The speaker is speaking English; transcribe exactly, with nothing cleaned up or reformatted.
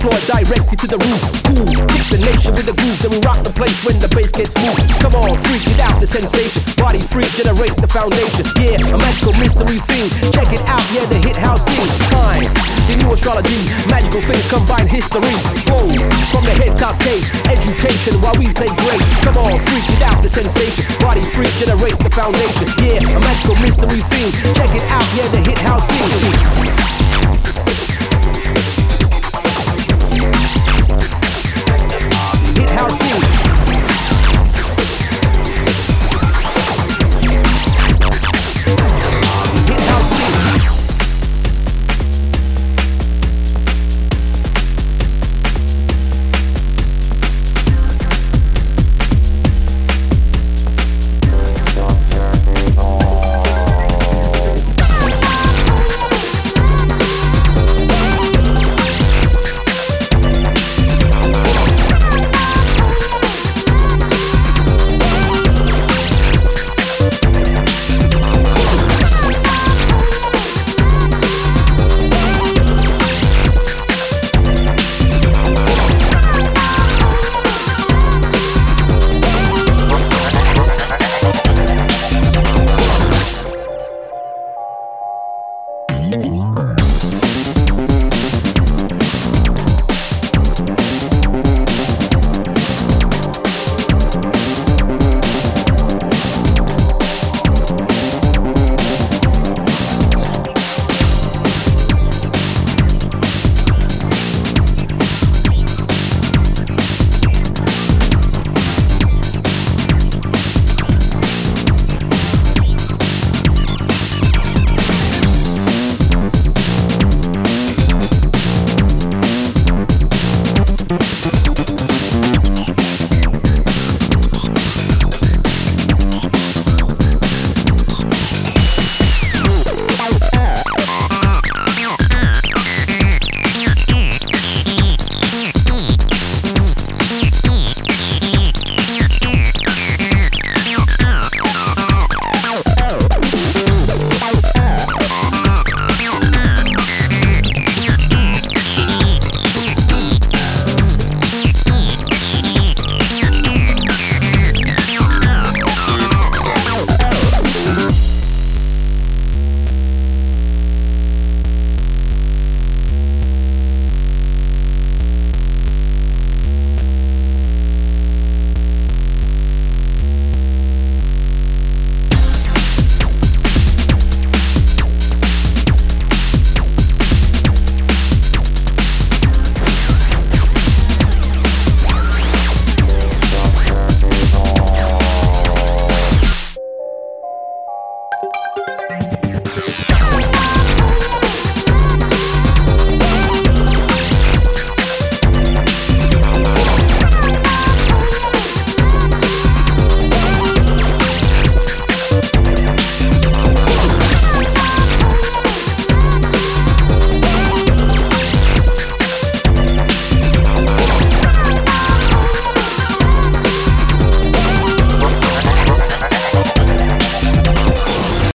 floor directly to the roof. Cool, kick the nation with the groove, then we rock the place when the bass gets moved. Come on, freak it out, the sensation. Body freak, generate the foundation. Yeah, a magical mystery thing. Check it out, yeah, the hit house scene. Time, the new astrology, magical things combine history. Whoa, from the head top case, education while we take breaks. Come on, freak it out, the sensation. Body freak, generate the foundation. Yeah, a magical mystery thing. Check it out, yeah, the hit house scene.